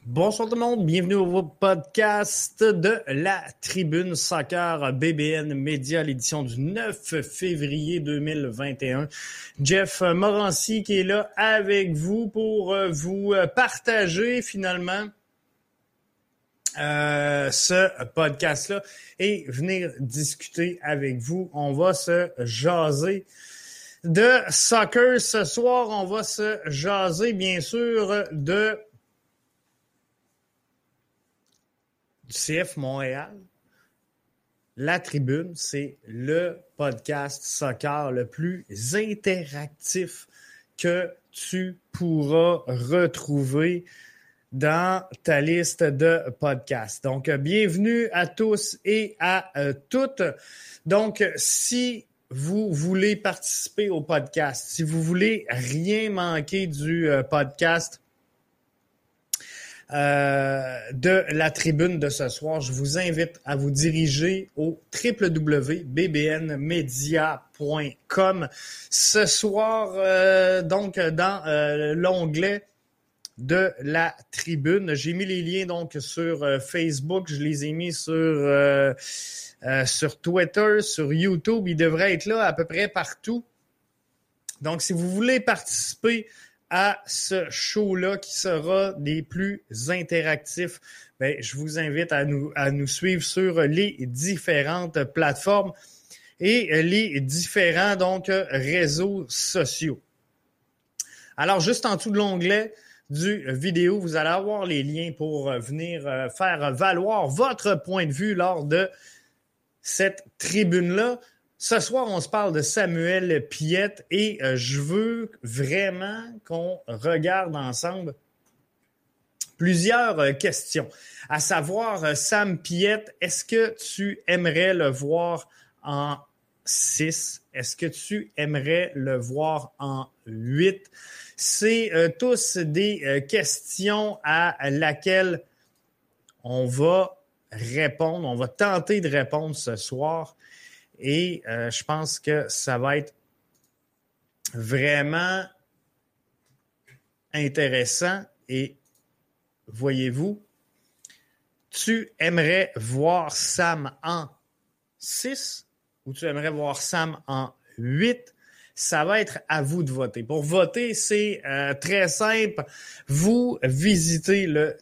Bonsoir tout le monde, bienvenue au podcast de la Tribune Soccer BBN Média, l'édition du 9 février 2021. Jeff Morancy qui est là avec vous pour vous partager finalement ce podcast-là et venir discuter avec vous. On va se jaser de soccer ce soir. On va se jaser bien sûr de CF Montréal. La Tribune, c'est le podcast soccer le plus interactif que tu pourras retrouver dans ta liste de podcasts. Donc, bienvenue à tous et à toutes. Donc, si vous voulez participer au podcast, si vous voulez rien manquer du podcast de la Tribune de ce soir, je vous invite à vous diriger au www.bbnmedia.com. Ce soir, donc, dans l'onglet de la Tribune, j'ai mis les liens donc sur Facebook, je les ai mis sur Twitter, sur YouTube. Ils devraient être là à peu près partout. Donc, si vous voulez participer à ce show-là qui sera des plus interactifs, ben, je vous invite à nous suivre sur les différentes plateformes et les différents donc réseaux sociaux. Alors, juste en dessous de l'onglet du vidéo, vous allez avoir les liens pour venir faire valoir votre point de vue lors de cette tribune-là. Ce soir, on se parle de Samuel Piette et je veux vraiment qu'on regarde ensemble plusieurs questions. À savoir, Sam Piette, est-ce que tu aimerais le voir en 6? Est-ce que tu aimerais le voir en 8? C'est tous des questions à laquelle on va répondre, on va tenter de répondre ce soir. Et je pense que ça va être vraiment intéressant. Et voyez-vous, tu aimerais voir Sam en 6 ou tu aimerais voir Sam en 8? Ça va être à vous de voter. Pour voter, c'est très simple. Vous visitez le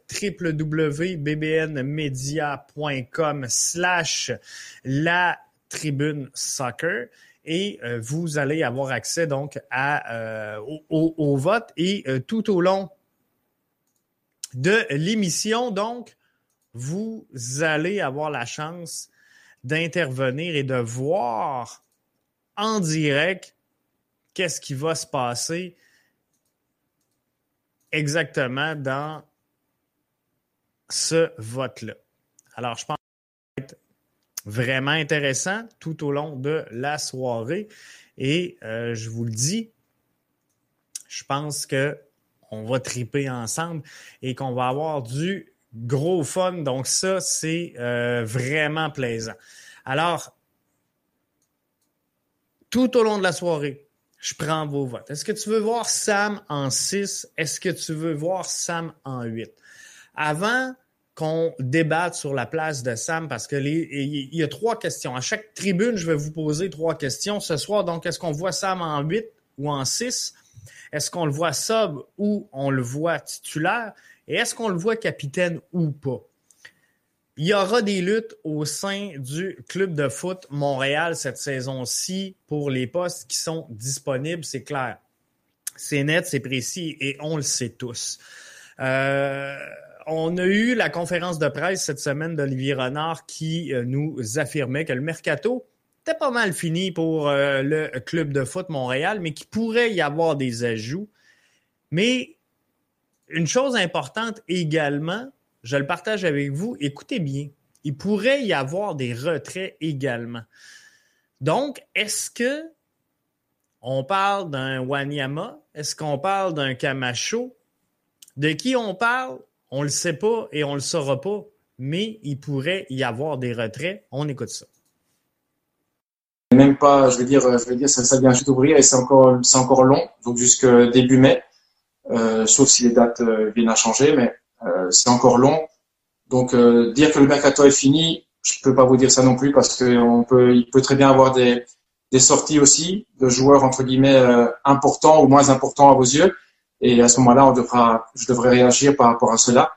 www.bbnmedia.com/la Tribune Soccer et vous allez avoir accès donc au vote et tout au long de l'émission, donc, vous allez avoir la chance d'intervenir et de voir en direct qu'est-ce qui va se passer exactement dans ce vote-là. Alors, je pense que ça va être vraiment intéressant tout au long de la soirée. Et je vous le dis, je pense qu'on va triper ensemble et qu'on va avoir du gros fun. Donc ça, c'est vraiment plaisant. Alors, tout au long de la soirée, je prends vos votes. Est-ce que tu veux voir Sam en 6? Est-ce que tu veux voir Sam en 8? Avant qu'on débatte sur la place de Sam, parce que il y a 3 questions. À chaque tribune, je vais vous poser 3 questions ce soir. Donc, est-ce qu'on voit Sam en 8 ou en 6? Est-ce qu'on le voit sub ou on le voit titulaire? Et est-ce qu'on le voit capitaine ou pas? Il y aura des luttes au sein du club de foot Montréal cette saison-ci pour les postes qui sont disponibles, c'est clair. C'est net, c'est précis et on le sait tous. On a eu la conférence de presse cette semaine d'Olivier Renard qui nous affirmait que le mercato était pas mal fini pour le club de foot Montréal, mais qu'il pourrait y avoir des ajouts. Mais une chose importante également, je le partage avec vous, écoutez bien, il pourrait y avoir des retraits également. Donc, est-ce que on parle d'un Wanyama? Est-ce qu'on parle d'un Camacho? De qui on parle? On ne le sait pas et on ne le saura pas, mais il pourrait y avoir des retraits. On écoute ça. Même pas, je veux dire, ça vient juste d'ouvrir et c'est encore long, donc jusque début mai, sauf si les dates viennent à changer, mais c'est encore long. Donc dire que le mercato est fini, je peux pas vous dire ça non plus parce que il peut très bien avoir des sorties aussi de joueurs entre guillemets importants ou moins importants à vos yeux. Et à ce moment-là, je devrais réagir par rapport à cela.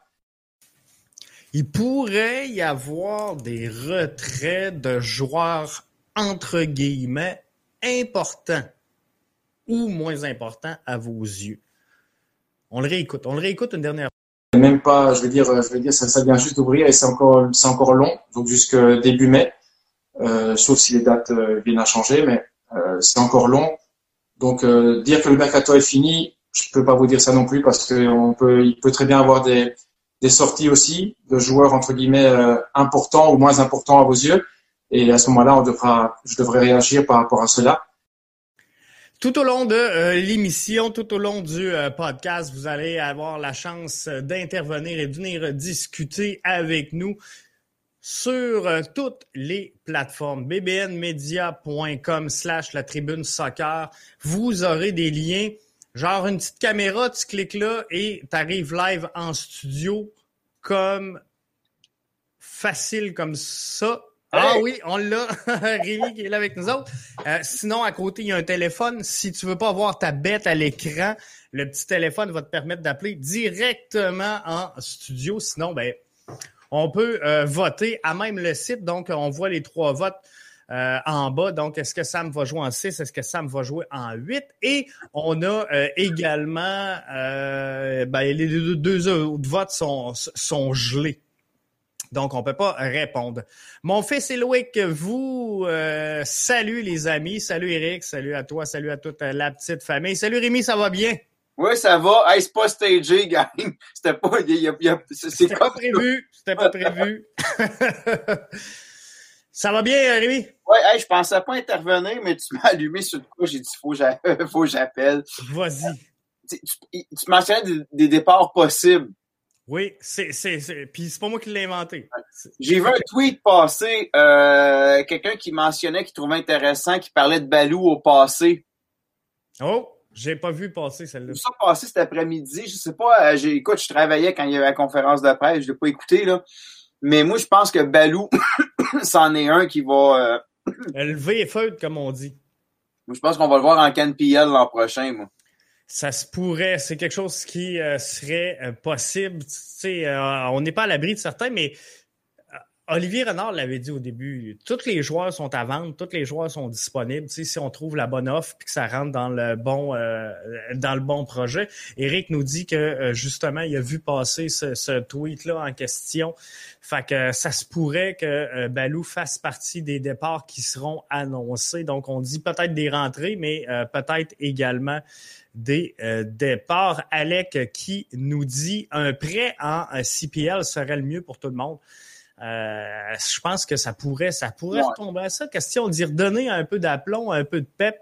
Il pourrait y avoir des retraits de joueurs entre guillemets importants ou moins importants à vos yeux. On le réécoute une dernière fois. Même pas, je veux dire, ça vient juste d'ouvrir et c'est encore long, donc jusque début mai, sauf si les dates viennent à changer, mais c'est encore long. Donc dire que le mercato est fini, je peux pas vous dire ça non plus parce que il peut très bien avoir des sorties aussi de joueurs entre guillemets importants ou moins importants à vos yeux. Et à ce moment-là, je devrais réagir par rapport à cela. Tout au long de l'émission, tout au long du podcast, vous allez avoir la chance d'intervenir et de venir discuter avec nous sur toutes les plateformes. bbnmedia.com/la tribune soccer. Vous aurez des liens, genre une petite caméra, tu cliques là et tu arrives live en studio comme facile comme ça. Ah oui, on l'a, Rémi qui est là avec nous autres. Sinon, à côté, il y a un téléphone. Si tu veux pas voir ta bête à l'écran, le petit téléphone va te permettre d'appeler directement en studio. Sinon, on peut voter à même le site. Donc, on voit les 3 votes en bas. Donc, est-ce que Sam va jouer en 6? Est-ce que Sam va jouer en 8? Et on a également... les deux autres votes sont gelés. Donc, on ne peut pas répondre. Mon fils Éloïc vous salue les amis. Salut Eric, salut à toi, salut à toute la petite famille. Salut Rémi, ça va bien? Oui, ça va. Hey, c'est pas stagé, gang. C'était pas... C'était pas prévu. C'était pas prévu. Ça va bien, Rémi? Oui, hey, je pensais pas intervenir, mais tu m'as allumé sur le coup. J'ai dit, faut que j'appelle. Vas-y. Tu mentionnais des départs possibles. Oui, puis c'est pas moi qui l'ai inventé. J'ai vu un tweet passer, quelqu'un qui mentionnait, qui trouvait intéressant, qui parlait de Balou au passé. Oh, j'ai pas vu passer celle-là. J'ai vu ça passer cet après-midi, je sais pas, écoute, je travaillais quand il y avait la conférence de presse, je l'ai pas écouté, là. Mais moi, je pense que Balou, c'en est un qui va... lever les feutres, comme on dit. Moi, je pense qu'on va le voir en CanPL l'an prochain, moi. Ça se pourrait, c'est quelque chose qui serait possible. Tu sais, on n'est pas à l'abri de certains, mais Olivier Renard l'avait dit au début, tous les joueurs sont à vendre, tous les joueurs sont disponibles. Tu sais, si on trouve la bonne offre et que ça rentre dans le bon projet. Eric nous dit que justement, il a vu passer ce tweet-là en question. Fait que ça se pourrait que Balou fasse partie des départs qui seront annoncés. Donc, on dit peut-être des rentrées, mais peut-être également des départs. Alec qui nous dit un prêt en CPL serait le mieux pour tout le monde. Je pense que ça pourrait retomber à ça. Question d'y redonner un peu d'aplomb, un peu de pep.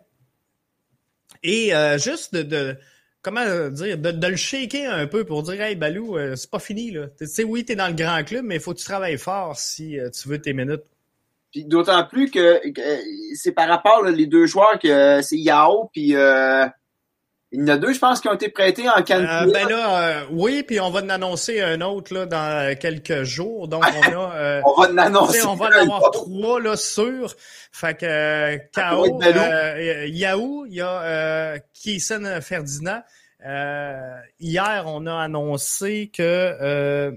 Et juste comment dire, de le shaker un peu pour dire, hey, Balou, c'est pas fini, là. Tu sais, oui, t'es dans le grand club, mais il faut que tu travailles fort si tu veux tes minutes. Puis d'autant plus que c'est par rapport, là, les 2 joueurs que c'est Yao puis il y en a 2, je pense, qui ont été prêtés en CanPL. Oui, puis on va en annoncer un autre là, dans quelques jours. Donc, on a... on va en annoncer on va en avoir 3, là, sûrs. Fait que K.O., Yahoo, il y a Kieson Ferdinand. Hier, on a annoncé que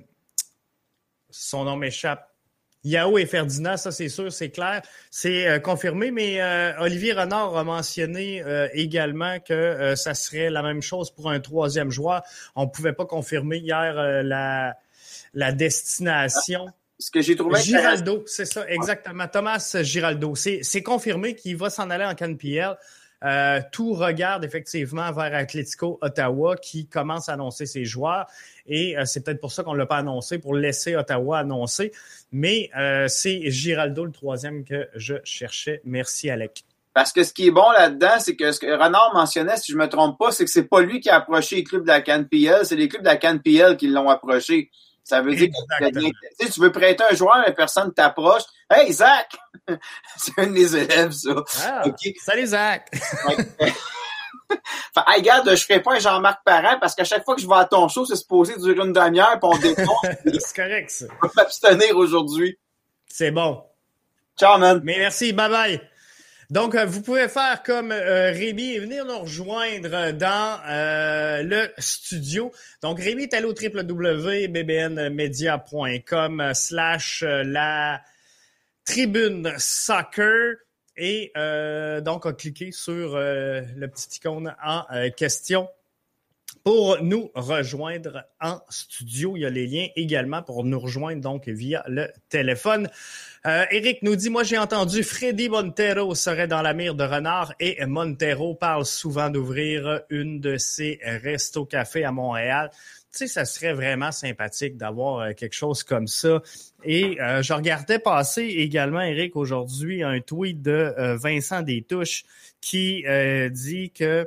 son nom m'échappe. Yao et Ferdinand, ça c'est sûr, c'est clair, c'est confirmé, mais Olivier Renard a mentionné également que ça serait la même chose pour un 3e joueur. On ne pouvait pas confirmer hier la destination. Ce que j'ai trouvé Giraldo, c'est ça, exactement. Thomas Giraldo. C'est confirmé qu'il va s'en aller en CanPL. Tout regarde effectivement vers Atlético Ottawa qui commence à annoncer ses joueurs et c'est peut-être pour ça qu'on ne l'a pas annoncé, pour laisser Ottawa annoncer. Mais c'est Giraldo le 3e que je cherchais. Merci, Alec. Parce que ce qui est bon là-dedans, c'est que ce que Renard mentionnait, si je me trompe pas, c'est que c'est pas lui qui a approché les clubs de la CanPL, c'est les clubs de la CanPL qui l'ont approché. Ça veut dire que tu veux prêter un joueur et personne t'approche. Hey, Zach! C'est un de mes élèves, ça. Ah, okay. Salut, Zach! Enfin, hey, regarde, je ferai pas un Jean-Marc Parent parce qu'à chaque fois que je vais à ton show, c'est supposé durer une demi-heure puis on défonce. C'est correct, ça. Je vais m'abstenir aujourd'hui. C'est bon. Ciao, man. Mais merci, bye-bye. Donc, vous pouvez faire comme Rémi et venir nous rejoindre dans le studio. Donc, Rémi est allé au www.bbnmedia.com/la tribune soccer et donc a cliqué sur le petit icône en question pour nous rejoindre en studio. Il y a les liens également pour nous rejoindre donc via le téléphone. Eric nous dit, moi j'ai entendu Freddy Montero serait dans la mire de Renard et Montero parle souvent d'ouvrir une de ses restos-cafés à Montréal. Tu sais, ça serait vraiment sympathique d'avoir quelque chose comme ça. Et je regardais passer également, Eric, aujourd'hui, un tweet de Vincent Destouches qui dit que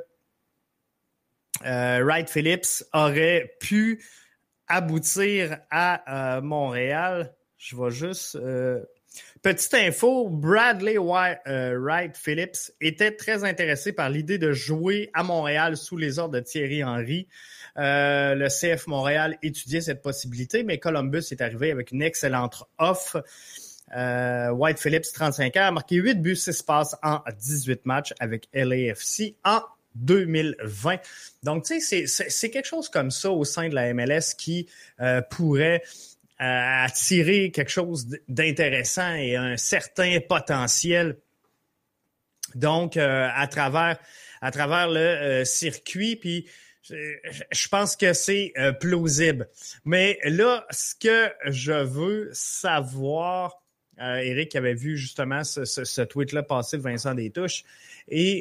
Wright Phillips aurait pu aboutir à Montréal. Je vais juste... Petite info, Bradley Wright Phillips était très intéressé par l'idée de jouer à Montréal sous les ordres de Thierry Henry. Le CF Montréal étudiait cette possibilité, mais Columbus est arrivé avec une excellente offre. Wright Phillips, 35 ans, a marqué 8 buts, 6 passes en 18 matchs avec LAFC en 2020. Donc, tu sais, c'est quelque chose comme ça au sein de la MLS qui pourrait attirer quelque chose d'intéressant et un certain potentiel. Donc, à travers le circuit, puis je pense que c'est plausible. Mais là, ce que je veux savoir, Eric avait vu justement ce tweet-là passer de Vincent Destouches, et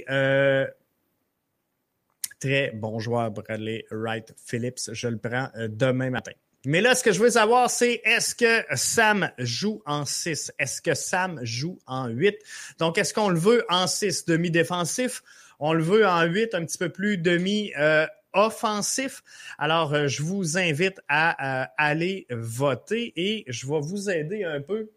très bon joueur, Bradley Wright Phillips. Je le prends demain matin. Mais là, ce que je veux savoir, c'est est-ce que Sam joue en 6? Est-ce que Sam joue en 8? Donc, est-ce qu'on le veut en 6 demi-défensif? On le veut en 8, un petit peu plus demi-offensif. Alors, je vous invite à aller voter et je vais vous aider un peu.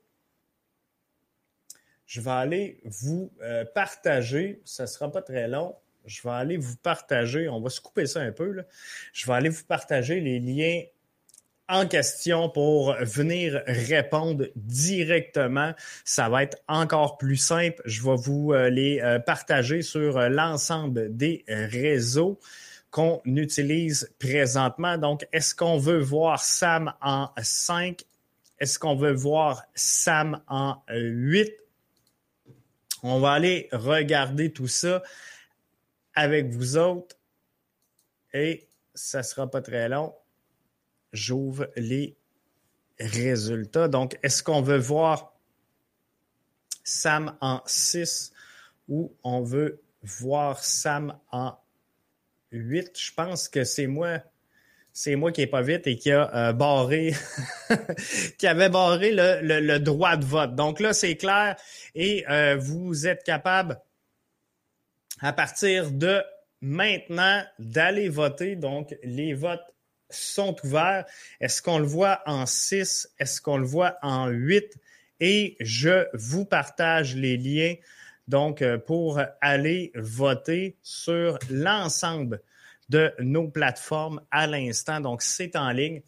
Je vais aller vous partager. Ça ne sera pas très long. Je vais aller vous partager. On va se couper ça un peu, là. Je vais aller vous partager les liens en question pour venir répondre directement. Ça va être encore plus simple. Je vais vous les partager sur l'ensemble des réseaux qu'on utilise présentement. Donc, est-ce qu'on veut voir Sam en 5? Est-ce qu'on veut voir Sam en 8? On va aller regarder tout ça avec vous autres et ça ne sera pas très long. J'ouvre les résultats. Donc, est-ce qu'on veut voir Sam en 6 ou on veut voir Sam en 8? Je pense que c'est moi qui n'est pas vite et qui a barré, qui avait barré le droit de vote. Donc là, c'est clair et vous êtes capable, à partir de maintenant, d'aller voter. Donc, les votes sont ouverts. Est-ce qu'on le voit en 6? Est-ce qu'on le voit en 8? Et je vous partage les liens donc pour aller voter sur l'ensemble de nos plateformes à l'instant. Donc, c'est en ligne.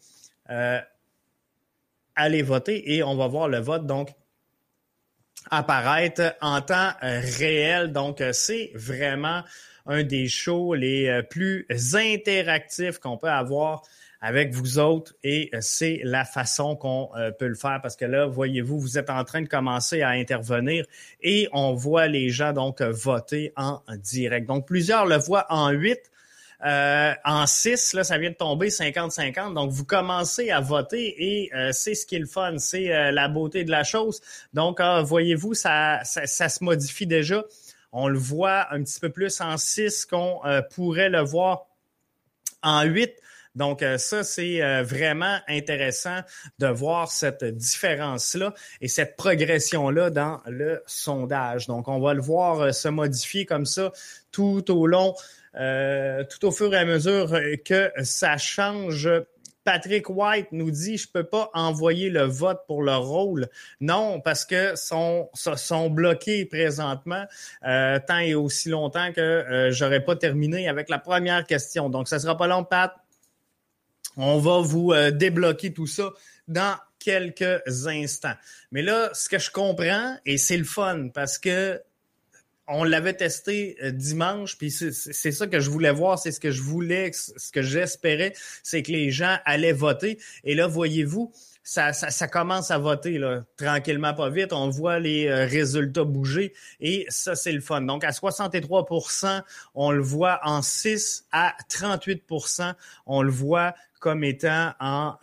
Allez voter et on va voir le vote donc apparaître en temps réel. Donc, c'est vraiment un des shows les plus interactifs qu'on peut avoir avec vous autres et c'est la façon qu'on peut le faire parce que là, voyez-vous, vous êtes en train de commencer à intervenir et on voit les gens donc voter en direct. Donc, plusieurs le voient en 8. En 6, là, ça vient de tomber 50-50. Donc, vous commencez à voter et c'est ce qui est le fun. C'est la beauté de la chose. Donc, voyez-vous, ça se modifie déjà. On le voit un petit peu plus en 6 qu'on pourrait le voir en 8. Donc, ça, c'est vraiment intéressant de voir cette différence-là et cette progression-là dans le sondage. Donc, on va le voir se modifier comme ça tout au long, tout au fur et à mesure que ça change Patrick White nous dit « Je peux pas envoyer le vote pour le rôle. » Non, parce que sont bloqués présentement tant et aussi longtemps que j'aurais pas terminé avec la première question. Donc, ça sera pas long, Pat. On va vous débloquer tout ça dans quelques instants. Mais là, ce que je comprends, et c'est le fun, parce que on l'avait testé dimanche, puis c'est ça que je voulais voir, c'est ce que je voulais, ce que j'espérais, c'est que les gens allaient voter. Et là, voyez-vous, ça commence à voter là, tranquillement, pas vite. On voit les résultats bouger et ça, c'est le fun. Donc, à 63%, on le voit en 6 à 38%, on le voit comme étant en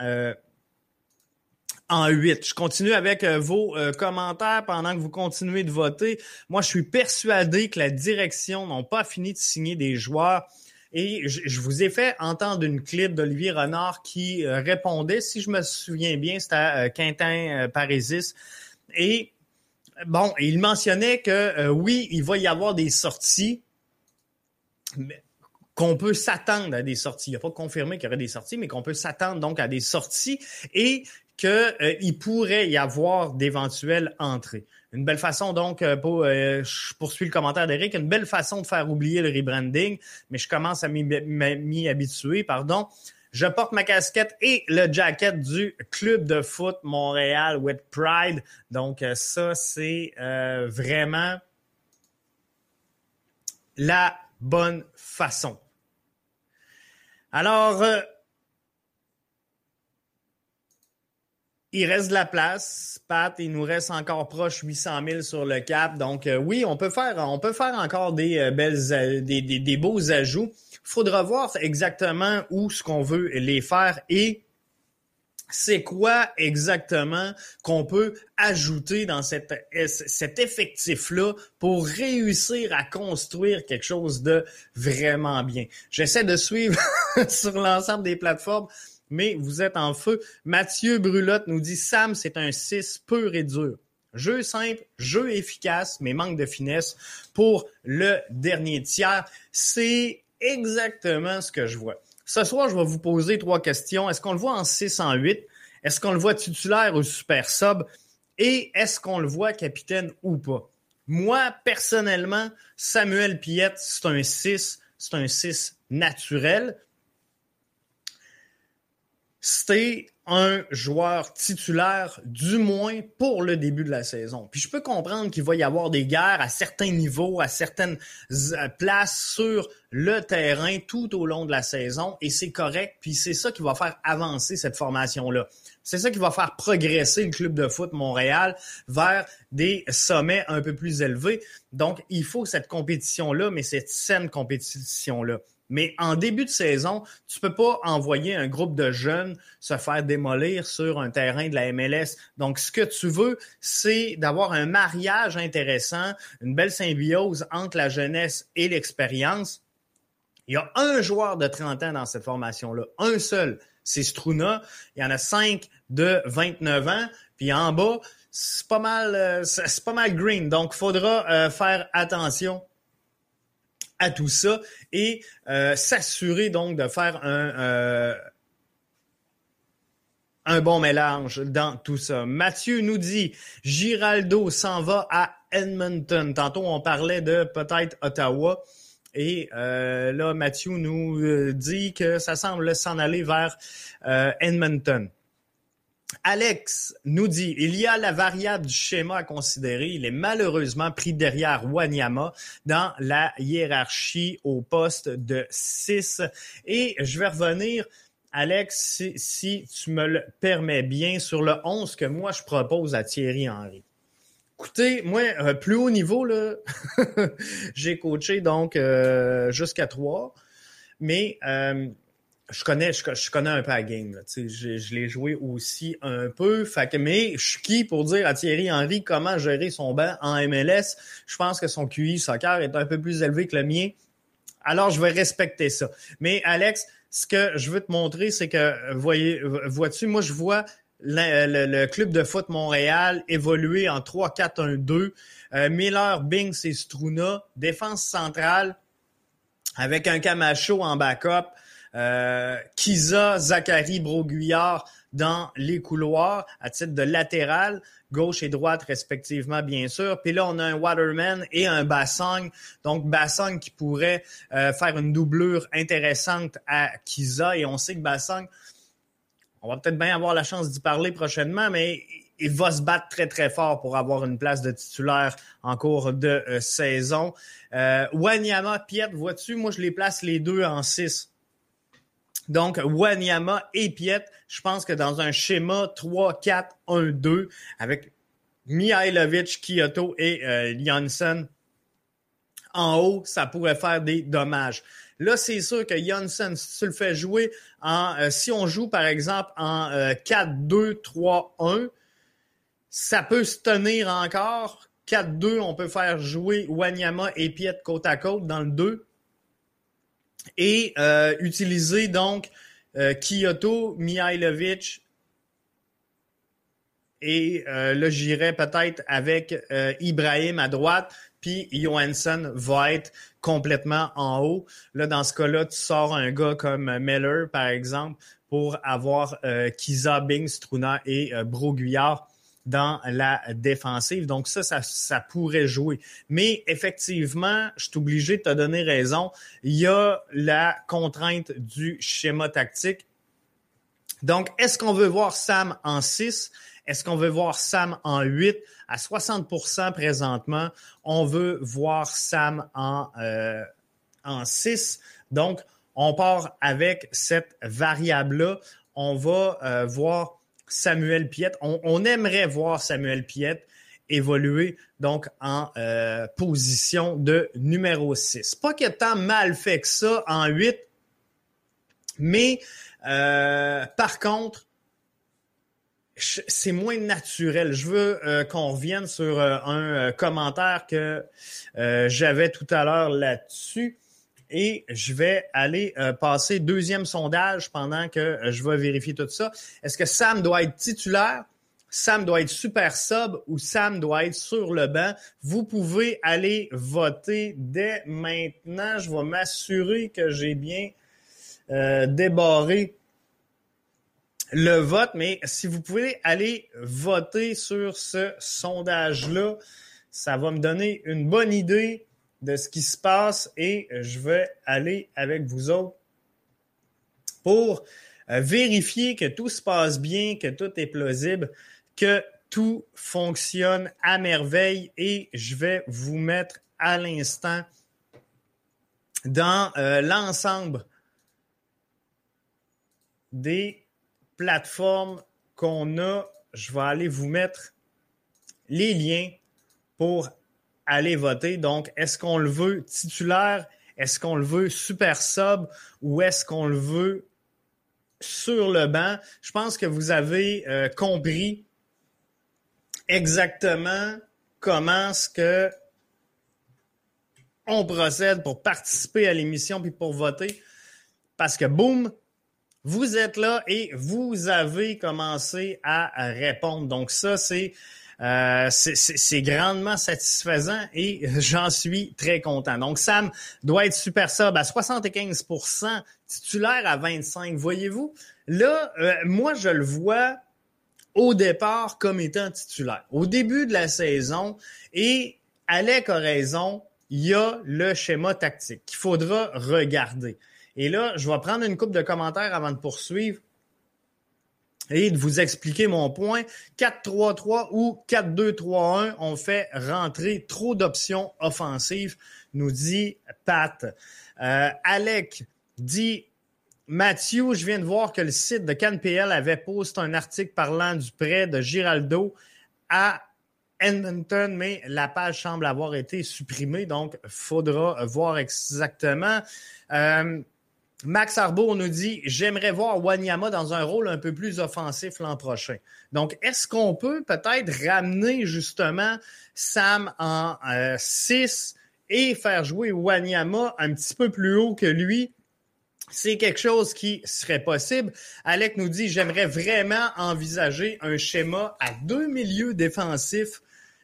8. Je continue avec vos commentaires pendant que vous continuez de voter. Moi, je suis persuadé que la direction n'a pas fini de signer des joueurs. Et je vous ai fait entendre une clip d'Olivier Renard qui répondait, si je me souviens bien, c'était à Quentin Parésis. Et bon, il mentionnait que oui, il va y avoir des sorties, mais qu'on peut s'attendre à des sorties. Il n'a pas confirmé qu'il y aurait des sorties, mais qu'on peut s'attendre donc à des sorties et qu'il pourrait y avoir d'éventuelles entrées. Une belle façon donc, je poursuis le commentaire d'Éric, une belle façon de faire oublier le rebranding, mais je commence à m'y habituer, pardon. Je porte ma casquette et le jacket du Club de foot Montréal with Pride. Donc ça, c'est vraiment la bonne façon. Alors, il reste de la place, Pat, il nous reste encore proche 800 000 sur le cap. Donc oui, on peut faire encore des beaux ajouts. Faudra voir exactement où ce qu'on veut les faire et c'est quoi exactement qu'on peut ajouter dans cet effectif-là pour réussir à construire quelque chose de vraiment bien. J'essaie de suivre sur l'ensemble des plateformes, mais vous êtes en feu. Mathieu Brulotte nous dit « Sam, c'est un 6 pur et dur. Jeu simple, jeu efficace, mais manque de finesse pour le dernier tiers. » C'est exactement ce que je vois. Ce soir, je vais vous poser 3 questions. Est-ce qu'on le voit en 6, en 8? Est-ce qu'on le voit titulaire ou super sub? Et est-ce qu'on le voit capitaine ou pas? Moi, personnellement, Samuel Piette, c'est un 6 naturel. C'était un joueur titulaire, du moins pour le début de la saison. Puis je peux comprendre qu'il va y avoir des guerres à certains niveaux, à certaines places sur le terrain tout au long de la saison, et c'est correct, puis c'est ça qui va faire avancer cette formation-là. C'est ça qui va faire progresser le Club de foot Montréal vers des sommets un peu plus élevés. Donc, il faut cette compétition-là, mais cette saine compétition-là. Mais en début de saison, tu peux pas envoyer un groupe de jeunes se faire démolir sur un terrain de la MLS. Donc, ce que tu veux, c'est d'avoir un mariage intéressant, une belle symbiose entre la jeunesse et l'expérience. Il y a un joueur de 30 ans dans cette formation-là, un seul, c'est Struna. Il y en a 5 de 29 ans, puis en bas, c'est pas mal green. Donc, il faudra faire attention à tout ça et s'assurer donc de faire un bon mélange dans tout ça. Mathieu nous dit « Giraldo s'en va à Edmonton ». Tantôt, on parlait de peut-être Ottawa. Et là, Mathieu nous dit que ça semble s'en aller vers Edmonton. Alex nous dit, il y a la variable du schéma à considérer. Il est malheureusement pris derrière Wanyama dans la hiérarchie au poste de 6. Et je vais revenir, Alex, si tu me le permets bien, sur le 11 que moi je propose à Thierry Henry. Écoutez, moi, plus haut niveau, là, j'ai coaché donc jusqu'à 3, mais je connais un peu la game. Là, je l'ai joué aussi un peu. Fait que, mais je suis qui pour dire à Thierry Henry comment gérer son banc en MLS? Je pense que son QI soccer est un peu plus élevé que le mien. Alors, je vais respecter ça. Mais Alex, ce que je veux te montrer, c'est que, vois-tu, moi, je vois le Club de foot Montréal évoluer en 3-4-1-2. Miller, Binks et Struna. Défense centrale avec un Camacho en backup. Kiza, Zachary, Broguillard dans les couloirs à titre de latéral, gauche et droite respectivement, bien sûr. Puis là, on a un Waterman et un Bassang. Donc, Bassang qui pourrait faire une doublure intéressante à Kiza. Et on sait que Bassang, on va peut-être bien avoir la chance d'y parler prochainement, mais il va se battre très, très fort pour avoir une place de titulaire en cours de saison. Wanyama, Piet, vois-tu, moi, je les place les deux en 6. Donc, Wanyama et Piet, je pense que dans un schéma 3-4-1-2 avec Mihailovic, Kyoto et Johnsson en haut, ça pourrait faire des dommages. Là, c'est sûr que Johnsson, si tu le fais jouer si on joue par exemple en 4-2-3-1, ça peut se tenir encore. 4-2, on peut faire jouer Wanyama et Piet côte à côte dans le 2. Et utiliser donc Kyoto, Mihailovic et là j'irais peut-être avec Ibrahim à droite, puis Johansson va être complètement en haut. Là, dans ce cas-là, tu sors un gars comme Miller, par exemple, pour avoir Kiza, Bing, Struna et Broguillard dans la défensive. Donc ça pourrait jouer. Mais effectivement, je suis obligé de te donner raison. Il y a la contrainte du schéma tactique. Donc, est-ce qu'on veut voir Sam en 6? Est-ce qu'on veut voir Sam en 8? À 60% présentement, on veut voir Sam en 6. Donc, on part avec cette variable-là. On va voir Samuel Piet. On aimerait voir Samuel Piet évoluer donc en position de numéro 6. Pas qu'il y ait tant mal fait que ça en 8, mais par contre, c'est moins naturel. Je veux qu'on revienne sur un commentaire que j'avais tout à l'heure là-dessus. Et je vais aller passer deuxième sondage pendant que je vais vérifier tout ça. Est-ce que Sam doit être titulaire, Sam doit être super sub ou Sam doit être sur le banc? Vous pouvez aller voter dès maintenant. Je vais m'assurer que j'ai bien débarré le vote. Mais si vous pouvez aller voter sur ce sondage-là, ça va me donner une bonne idée de ce qui se passe et je vais aller avec vous autres pour vérifier que tout se passe bien, que tout est plausible, que tout fonctionne à merveille et je vais vous mettre à l'instant dans l'ensemble des plateformes qu'on a. Je vais aller vous mettre les liens pour aller voter. Donc, est-ce qu'on le veut titulaire? Est-ce qu'on le veut super sub? Ou est-ce qu'on le veut sur le banc? Je pense que vous avez compris exactement comment est-ce que on procède pour participer à l'émission puis pour voter. Parce que, boum, vous êtes là et vous avez commencé à répondre. Donc, ça, c'est grandement satisfaisant et j'en suis très content. Donc, Sam doit être super sub à 75%, titulaire à 25%. Voyez-vous? Là, moi, je le vois au départ comme étant titulaire. Au début de la saison, et Alec a raison, il y a le schéma tactique qu'il faudra regarder. Et là, je vais prendre une couple de commentaires avant de poursuivre et de vous expliquer mon point. 4-3-3 ou 4-2-3-1, on fait rentrer trop d'options offensives, nous dit Pat. Alec dit, Mathieu, je viens de voir que le site de CanPL avait posté un article parlant du prêt de Giraldo à Edmonton, mais la page semble avoir été supprimée, donc il faudra voir exactement. Max Arbour nous dit « J'aimerais voir Wanyama dans un rôle un peu plus offensif l'an prochain. » Donc, est-ce qu'on peut peut-être ramener justement Sam en 6 et faire jouer Wanyama un petit peu plus haut que lui? C'est quelque chose qui serait possible. Alec nous dit « J'aimerais vraiment envisager un schéma à 2 milieux défensifs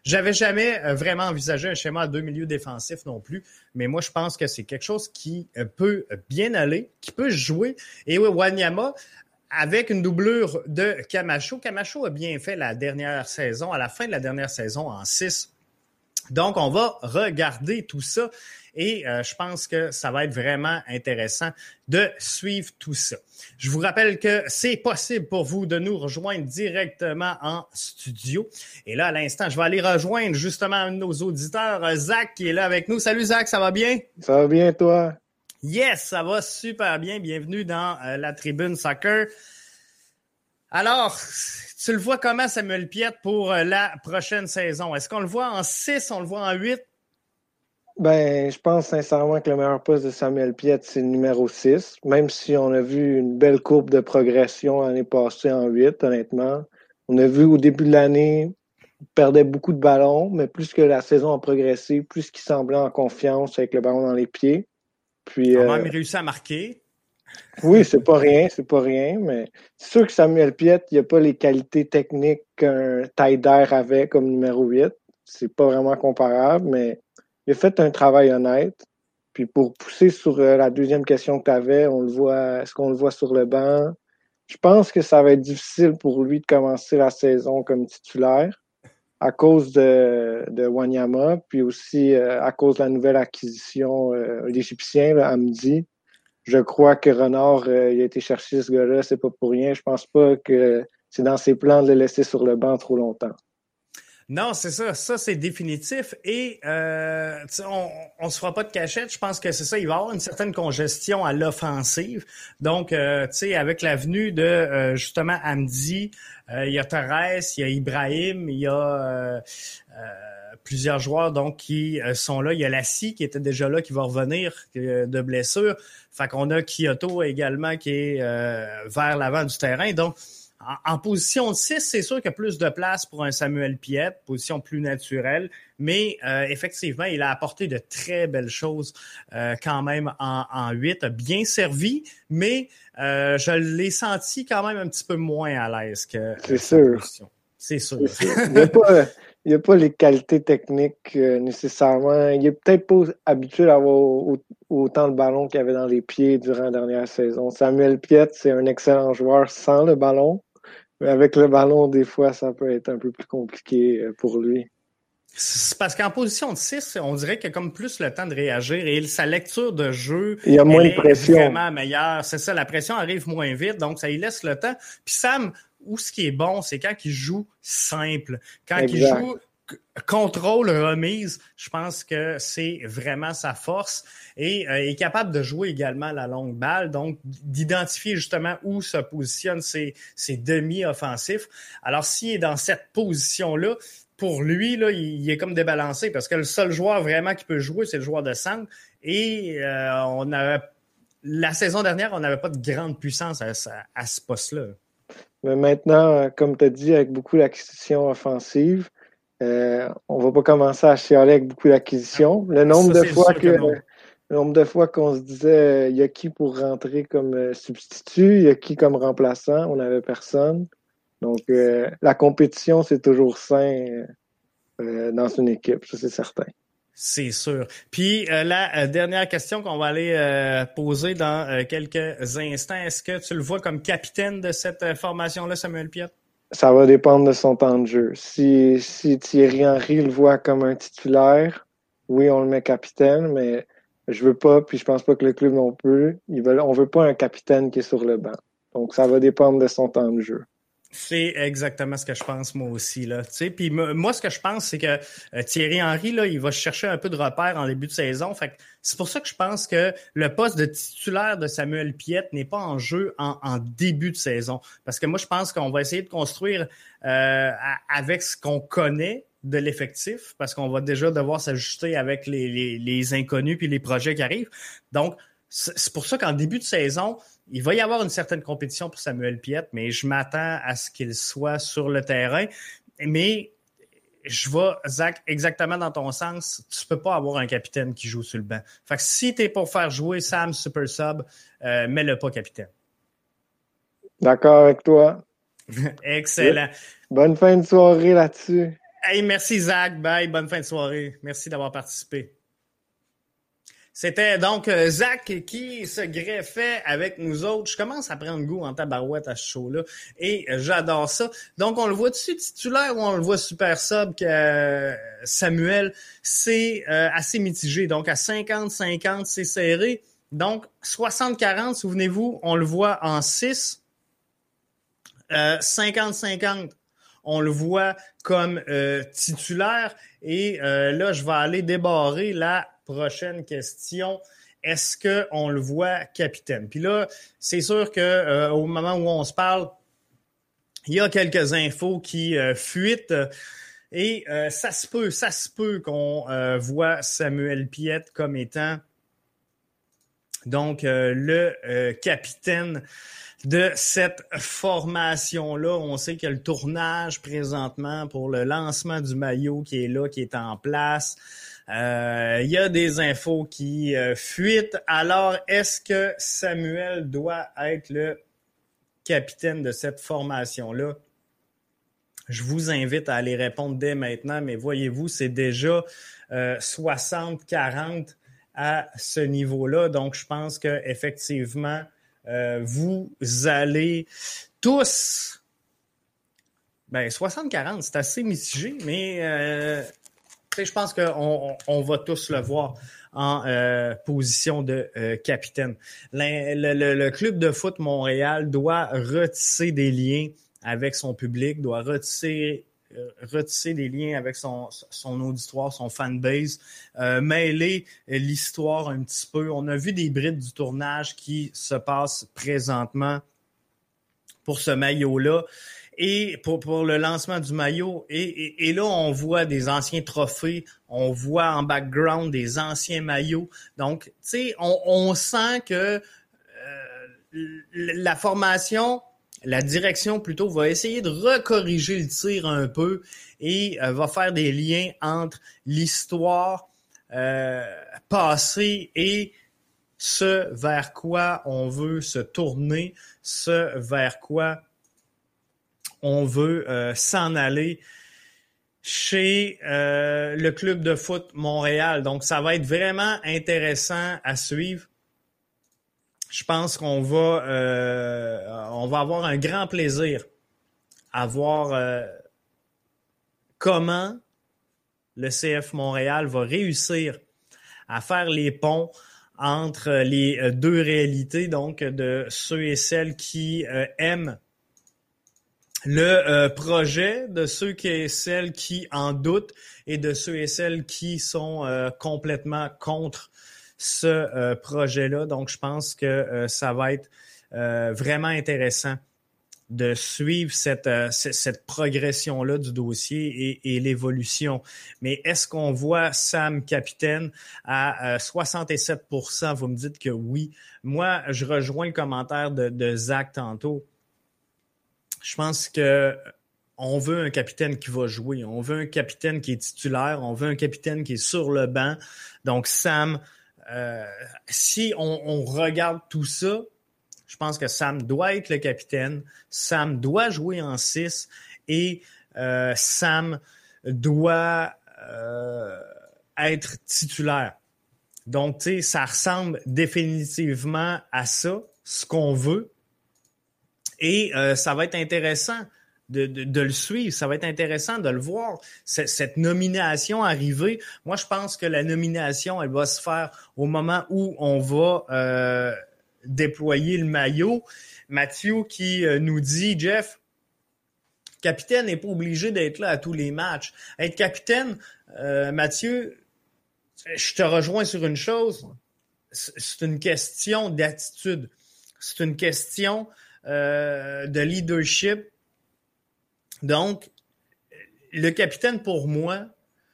J'avais jamais vraiment envisagé un schéma à 2 milieux défensifs non plus, mais moi, je pense que c'est quelque chose qui peut bien aller, qui peut jouer. Et oui, Wanyama, avec une doublure de Camacho. Camacho a bien fait la dernière saison, à la fin de la dernière saison, en 6. Donc, on va regarder tout ça et je pense que ça va être vraiment intéressant de suivre tout ça. Je vous rappelle que c'est possible pour vous de nous rejoindre directement en studio. Et là, à l'instant, je vais aller rejoindre justement un de nos auditeurs, Zach, qui est là avec nous. Salut Zach, ça va bien? Ça va bien, toi? Yes, ça va super bien. Bienvenue dans la Tribune Soccer. Alors, tu le vois comment, Samuel Piette, pour la prochaine saison? Est-ce qu'on le voit en 6, on le voit en 8? Ben, je pense sincèrement que le meilleur poste de Samuel Piette, c'est le numéro 6, même si on a vu une belle courbe de progression l'année passée en 8, honnêtement. On a vu au début de l'année, il perdait beaucoup de ballons, mais plus que la saison a progressé, plus qu'il semblait en confiance avec le ballon dans les pieds. Puis, quand même, il réussit à marquer. Oui, c'est pas rien, mais c'est sûr que Samuel Piette, il n'a pas les qualités techniques qu'un Taider avait comme numéro 8. C'est pas vraiment comparable, mais il a fait un travail honnête. Puis pour pousser sur la deuxième question que tu avais, est-ce qu'on le voit sur le banc? Je pense que ça va être difficile pour lui de commencer la saison comme titulaire à cause de Wanyama, puis aussi à cause de la nouvelle acquisition, l'Égyptien, là, Hamdi. Je crois que Renard, il a été chercher ce gars-là, c'est pas pour rien. Je pense pas que c'est dans ses plans de le laisser sur le banc trop longtemps. Non, c'est ça. Ça, c'est définitif. Et on se fera pas de cachette. Je pense que c'est ça. Il va y avoir une certaine congestion à l'offensive. Donc, tu sais, avec la venue de justement Hamdi, il y a Torres, il y a Ibrahim, il y a plusieurs joueurs donc qui sont là. Il y a Lassie qui était déjà là, qui va revenir de blessure. Fait qu'on a Kyoto également qui est vers l'avant du terrain. Donc, en position de 6, c'est sûr qu'il y a plus de place pour un Samuel Piette, position plus naturelle, mais effectivement, il a apporté de très belles choses quand même en 8, a bien servi, mais je l'ai senti quand même un petit peu moins à l'aise que sa position. C'est sûr. Il n'a pas les qualités techniques nécessairement. Il n'est peut-être pas habitué à avoir autant de ballons qu'il y avait dans les pieds durant la dernière saison. Samuel Piette, c'est un excellent joueur sans le ballon. Mais avec le ballon, des fois, ça peut être un peu plus compliqué pour lui. C'est parce qu'en position de 6, on dirait qu'il a comme plus le temps de réagir et sa lecture de jeu il y a moins de pression. Est vraiment meilleure. C'est ça, la pression arrive moins vite, donc ça lui laisse le temps. Puis Sam, où ce qui est bon, c'est quand il joue simple. Quand il joue contrôle, remise, je pense que c'est vraiment sa force. Et il est capable de jouer également la longue balle, donc d'identifier justement où se positionnent ses demi-offensifs. Alors, s'il est dans cette position-là, pour lui, là, il est comme débalancé parce que le seul joueur vraiment qui peut jouer, c'est le joueur de centre. Et la saison dernière, on n'avait pas de grande puissance à ce poste-là. Mais maintenant, comme tu as dit, avec beaucoup d'acquisitions offensives, on va pas commencer à chialer avec beaucoup d'acquisitions. Le nombre de fois qu'on se disait il y a qui pour rentrer comme substitut, il y a qui comme remplaçant, on n'avait personne. Donc, la compétition, c'est toujours sain dans une équipe, ça c'est certain. C'est sûr. Puis la dernière question qu'on va aller poser dans quelques instants, est-ce que tu le vois comme capitaine de cette formation-là, Samuel Piette? Ça va dépendre de son temps de jeu. Si Thierry Henry le voit comme un titulaire, oui, on le met capitaine, mais je veux pas, puis je pense pas que le club non plus. On veut pas un capitaine qui est sur le banc. Donc, ça va dépendre de son temps de jeu. C'est exactement ce que je pense moi aussi là. Tu sais, puis moi ce que je pense c'est que Thierry Henry là, il va chercher un peu de repères en début de saison. Fait que c'est pour ça que je pense que le poste de titulaire de Samuel Piette n'est pas en jeu en début de saison. Parce que moi je pense qu'on va essayer de construire avec ce qu'on connaît de l'effectif, parce qu'on va déjà devoir s'ajuster avec les inconnus puis les projets qui arrivent. Donc c'est pour ça qu'en début de saison, il va y avoir une certaine compétition pour Samuel Piette, mais je m'attends à ce qu'il soit sur le terrain. Mais je vais, Zach, exactement dans ton sens, tu peux pas avoir un capitaine qui joue sur le banc. Fait que si tu es pour faire jouer Sam Super Sub, mets-le pas capitaine. D'accord avec toi. Excellent. Bonne fin de soirée là-dessus. Hey, merci Zach. Bye. Bonne fin de soirée. Merci d'avoir participé. C'était donc Zach qui se greffait avec nous autres. Je commence à prendre goût en tabarouette à ce show-là et j'adore ça. Donc, on le voit-tu titulaire ou on le voit super sub que Samuel? C'est assez mitigé. Donc, à 50-50, c'est serré. Donc, 60-40, souvenez-vous, on le voit en 6. 50-50, on le voit comme titulaire. Et là, je vais aller débarrer la prochaine question. Est-ce qu'on le voit capitaine? Puis là, c'est sûr que au moment où on se parle, il y a quelques infos qui fuitent. Et ça se peut qu'on voit Samuel Piette comme étant donc le capitaine de cette formation-là. On sait qu'il y a le tournage présentement pour le lancement du maillot qui est là, qui est en place. Il y a des infos qui fuitent. Alors, est-ce que Samuel doit être le capitaine de cette formation-là? Je vous invite à aller répondre dès maintenant, mais voyez-vous, c'est déjà 60-40 à ce niveau-là. Donc, je pense qu'effectivement, vous allez tous... 60-40, c'est assez mitigé, mais je pense qu'on va tous le voir en position de capitaine. Le club de foot Montréal doit retisser des liens avec son public, doit retisser des liens avec son auditoire, son fanbase, mêler l'histoire un petit peu. On a vu des brides du tournage qui se passent présentement pour ce maillot-là et pour le lancement du maillot. Et là, on voit des anciens trophées, on voit en background des anciens maillots. Donc, tu sais, on sent que la formation... La direction, plutôt, va essayer de recorriger le tir un peu et va faire des liens entre l'histoire passée et ce vers quoi on veut se tourner, ce vers quoi on veut s'en aller chez le club de foot Montréal. Donc, ça va être vraiment intéressant à suivre. Je pense qu'on va avoir un grand plaisir à voir comment le CF Montréal va réussir à faire les ponts entre les deux réalités, donc de ceux et celles qui aiment le projet, de ceux et celles qui en doutent et de ceux et celles qui sont complètement contre ce projet-là. Donc, je pense que ça va être vraiment intéressant de suivre cette progression-là du dossier et l'évolution. Mais est-ce qu'on voit Sam capitaine à 67%? Vous me dites que oui. Moi, je rejoins le commentaire de Zach tantôt. Je pense que on veut un capitaine qui va jouer. On veut un capitaine qui est titulaire. On veut un capitaine qui est sur le banc. Donc, Sam... si on regarde tout ça, je pense que Sam doit être le capitaine, Sam doit jouer en 6 et Sam doit être titulaire. Donc, tu sais, ça ressemble définitivement à ça, ce qu'on veut. Et ça va être intéressant de le suivre. Ça va être intéressant de le voir, cette nomination arriver. Moi, je pense que la nomination, elle va se faire au moment où on va déployer le maillot. Mathieu qui nous dit, Jeff, capitaine n'est pas obligé d'être là à tous les matchs. Être capitaine, Mathieu, je te rejoins sur une chose, c'est une question d'attitude. C'est une question de leadership. Donc, le capitaine, pour moi,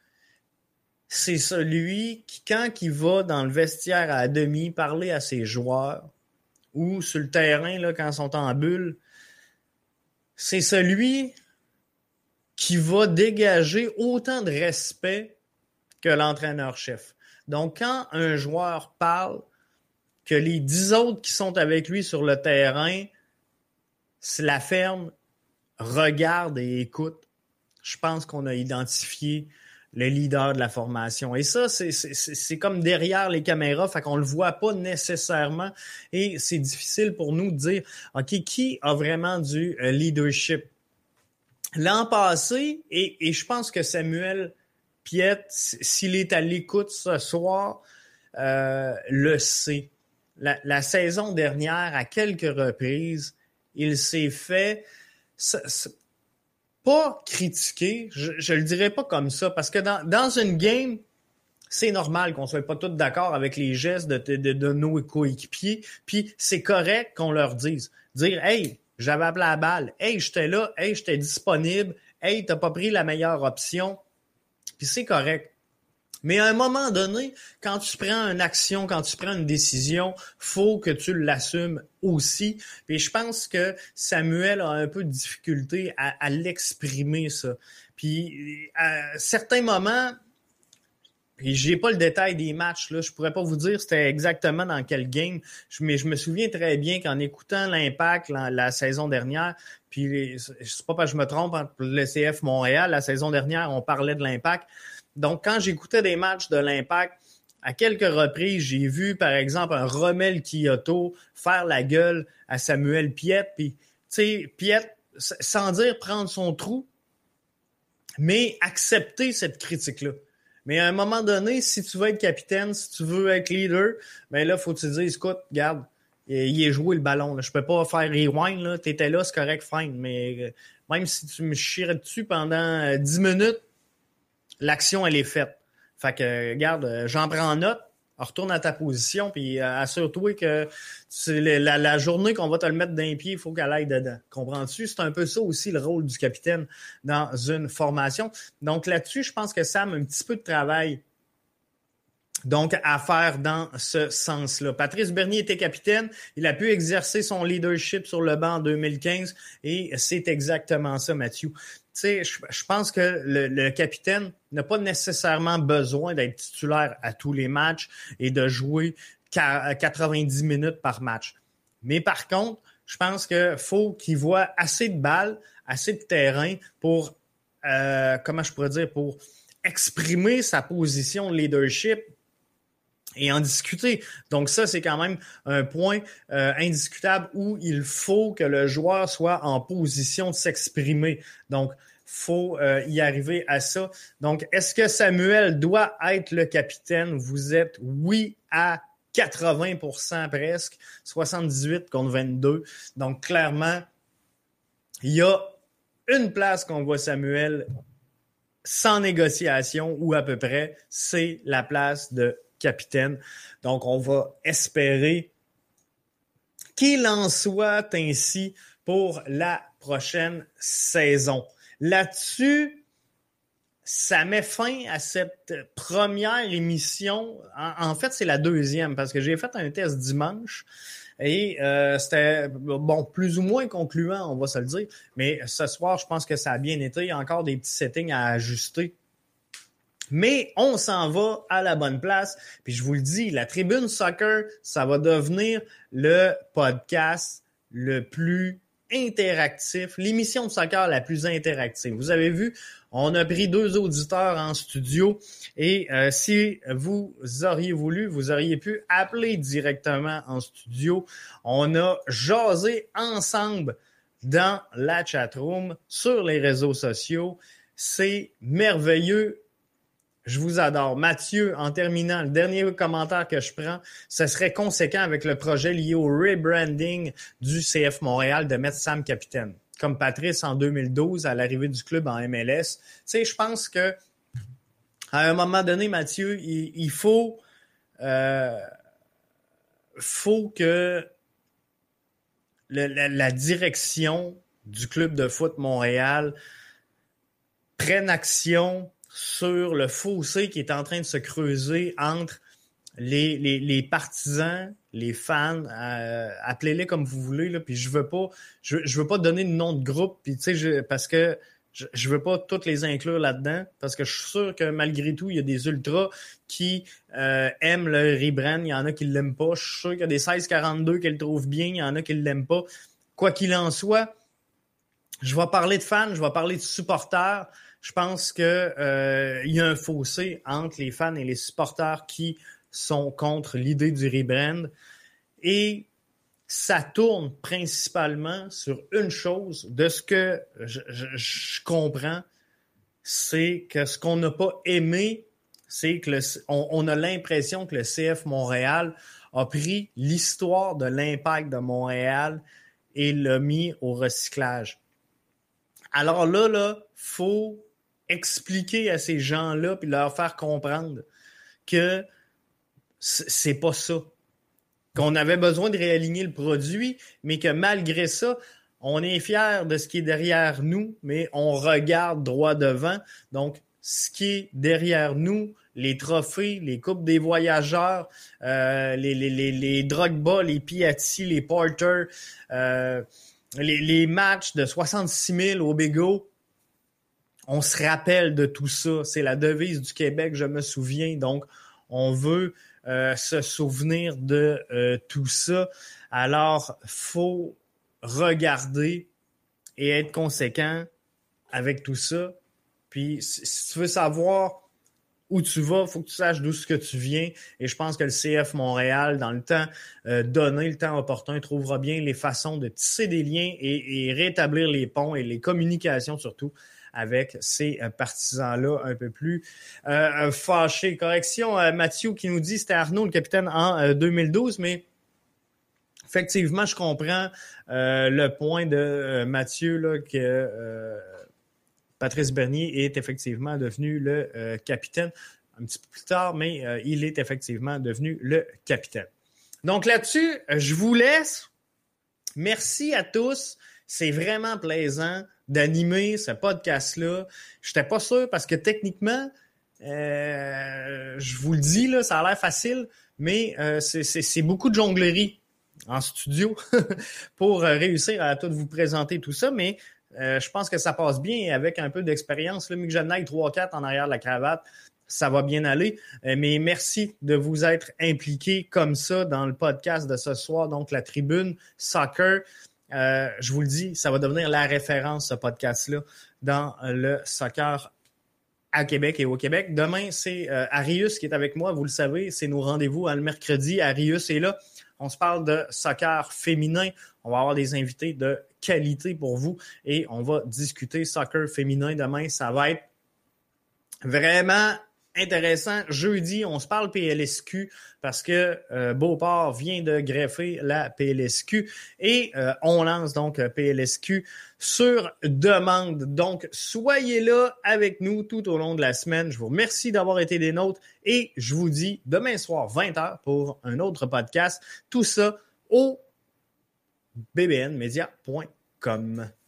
c'est celui qui, quand il va dans le vestiaire à demi parler à ses joueurs ou sur le terrain, là, quand ils sont en bulle, c'est celui qui va dégager autant de respect que l'entraîneur-chef. Donc, quand un joueur parle, que les 10 autres qui sont avec lui sur le terrain se la ferment, regarde et écoute. je pense qu'on a identifié le leader de la formation. Et ça, c'est comme derrière les caméras, fait qu'on le voit pas nécessairement. Et c'est difficile pour nous de dire, OK, qui a vraiment du leadership? L'an passé, et je pense que Samuel Piette, s'il est à l'écoute ce soir, le sait. La saison dernière, à quelques reprises, il s'est fait... pas critiquer, je le dirais pas comme ça, parce que dans une game, c'est normal qu'on soit pas tous d'accord avec les gestes de nos coéquipiers, puis c'est correct qu'on leur dise. Dire « Hey, j'avais appelé la balle. Hey, j'étais là. Hey, j'étais disponible. Hey, t'as pas pris la meilleure option. » Puis c'est correct. Mais à un moment donné, quand tu prends une action, quand tu prends une décision, faut que tu l'assumes aussi. Puis je pense que Samuel a un peu de difficulté à l'exprimer, ça. Puis à certains moments, puis j'ai pas le détail des matchs, là, je pourrais pas vous dire c'était exactement dans quel game, mais je me souviens très bien qu'en écoutant l'Impact la saison dernière, puis c'est pas parce que je me trompe, hein, le CF Montréal, la saison dernière, on parlait de l'Impact. Donc, quand j'écoutais des matchs de l'Impact, à quelques reprises, j'ai vu, par exemple, un Romel Kyoto faire la gueule à Samuel Piette. Puis, tu sais, Piette, sans dire prendre son trou, mais accepter cette critique-là. Mais à un moment donné, si tu veux être capitaine, si tu veux être leader, ben là, faut que tu te dises, écoute, regarde, il est joué le ballon. Là. Je peux pas faire rewind. Là. T'étais là, c'est correct, fine. Mais même si tu me chierais dessus pendant 10 minutes, l'action, elle est faite. Fait que, regarde, j'en prends note, retourne à ta position, puis assure-toi que la journée qu'on va te le mettre d'un pied, il faut qu'elle aille dedans. Comprends-tu? C'est un peu ça aussi le rôle du capitaine dans une formation. Donc là-dessus, je pense que Sam a un petit peu de travail donc à faire dans ce sens-là. Patrice Bernier était capitaine, il a pu exercer son leadership sur le banc en 2015 et c'est exactement ça, Mathieu. Tu sais, je pense que le capitaine n'a pas nécessairement besoin d'être titulaire à tous les matchs et de jouer 90 minutes par match. Mais par contre, je pense qu'il faut qu'il voit assez de balles, assez de terrain pour, comment je pourrais dire, pour exprimer sa position de leadership et en discuter. Donc ça, c'est quand même un point indiscutable où il faut que le joueur soit en position de s'exprimer. Donc, faut y arriver à ça. Donc, est-ce que Samuel doit être le capitaine? Vous êtes oui à 80% presque, 78 contre 22. Donc, clairement, il y a une place qu'on voit Samuel sans négociation ou à peu près, c'est la place de capitaine. Donc, on va espérer qu'il en soit ainsi pour la prochaine saison. Là-dessus, ça met fin à cette première émission. En fait, c'est la deuxième parce que j'ai fait un test dimanche et c'était bon plus ou moins concluant, on va se le dire. Mais ce soir, je pense que ça a bien été. Il y a encore des petits settings à ajuster. Mais on s'en va à la bonne place. Puis je vous le dis, la Tribune Soccer, ça va devenir le podcast le plus interactif, l'émission de soccer la plus interactive. Vous avez vu, on a pris 2 auditeurs en studio et si vous auriez voulu, vous auriez pu appeler directement en studio. On a jasé ensemble dans la chatroom, sur les réseaux sociaux. C'est merveilleux. Je vous adore. Mathieu, en terminant, le dernier commentaire que je prends, ce serait conséquent avec le projet lié au rebranding du CF Montréal de mettre Sam capitaine. Comme Patrice en 2012 à l'arrivée du club en MLS. Tu sais, je pense que à un moment donné, Mathieu, il faut que la direction du club de foot Montréal prenne action sur le fossé qui est en train de se creuser entre les partisans, les fans, appelez-les comme vous voulez là, puis je veux pas donner de nom de groupe, puis tu sais parce que je veux pas toutes les inclure là-dedans parce que je suis sûr que malgré tout, il y a des ultras qui aiment le rebrand, il y en a qui l'aiment pas, je suis sûr qu'il y a des 16-42 qui le trouvent bien, il y en a qui l'aiment pas. Quoi qu'il en soit, je vais parler de fans, je vais parler de supporters. Je pense que il y a un fossé entre les fans et les supporters qui sont contre l'idée du rebrand. Et ça tourne principalement sur une chose. De ce que je comprends, c'est que ce qu'on n'a pas aimé, c'est que on a l'impression que le CF Montréal a pris l'histoire de l'Impact de Montréal et l'a mis au recyclage. Alors là, faut expliquer à ces gens-là puis leur faire comprendre que c'est pas ça. Qu'on avait besoin de réaligner le produit, mais que malgré ça, on est fiers de ce qui est derrière nous, mais on regarde droit devant. Donc, ce qui est derrière nous, les trophées, les coupes des voyageurs, les Drogba, les Piatti, les Porter, les matchs de 66 000 au Bigot, on se rappelle de tout ça. C'est la devise du Québec, je me souviens. Donc, on veut se souvenir de tout ça. Alors, faut regarder et être conséquent avec tout ça. Puis, si tu veux savoir où tu vas, faut que tu saches d'où ce que tu viens. Et je pense que le CF Montréal, dans le temps donné, le temps opportun, trouvera bien les façons de tisser des liens et rétablir les ponts et les communications surtout avec ces partisans-là un peu plus fâchés. Correction, Mathieu qui nous dit c'était Arnaud le capitaine en 2012, mais effectivement, je comprends le point de Mathieu là, que Patrice Bernier est effectivement devenu le capitaine un petit peu plus tard, mais il est effectivement devenu le capitaine. Donc là-dessus, je vous laisse. Merci à tous. C'est vraiment plaisant d'animer ce podcast-là. J'étais pas sûr parce que techniquement, je vous le dis, là, ça a l'air facile, mais c'est beaucoup de jonglerie en studio pour réussir à tout vous présenter tout ça, mais je pense que ça passe bien avec un peu d'expérience. Le Mick Janney 3-4 en arrière de la cravate, ça va bien aller. Mais merci de vous être impliqués comme ça dans le podcast de ce soir, donc la Tribune Soccer. Je vous le dis, ça va devenir la référence, ce podcast-là, dans le soccer à Québec et au Québec. Demain, c'est Arius qui est avec moi, vous le savez, c'est nos rendez-vous le mercredi. Arius est là. On se parle de soccer féminin. On va avoir des invités de qualité pour vous et on va discuter soccer féminin demain. Ça va être vraiment intéressant. Jeudi, on se parle PLSQ parce que Beauport vient de greffer la PLSQ et on lance donc PLSQ sur demande. Donc, soyez là avec nous tout au long de la semaine. Je vous remercie d'avoir été des nôtres et je vous dis demain soir 20h pour un autre podcast. Tout ça au bbnmedia.com.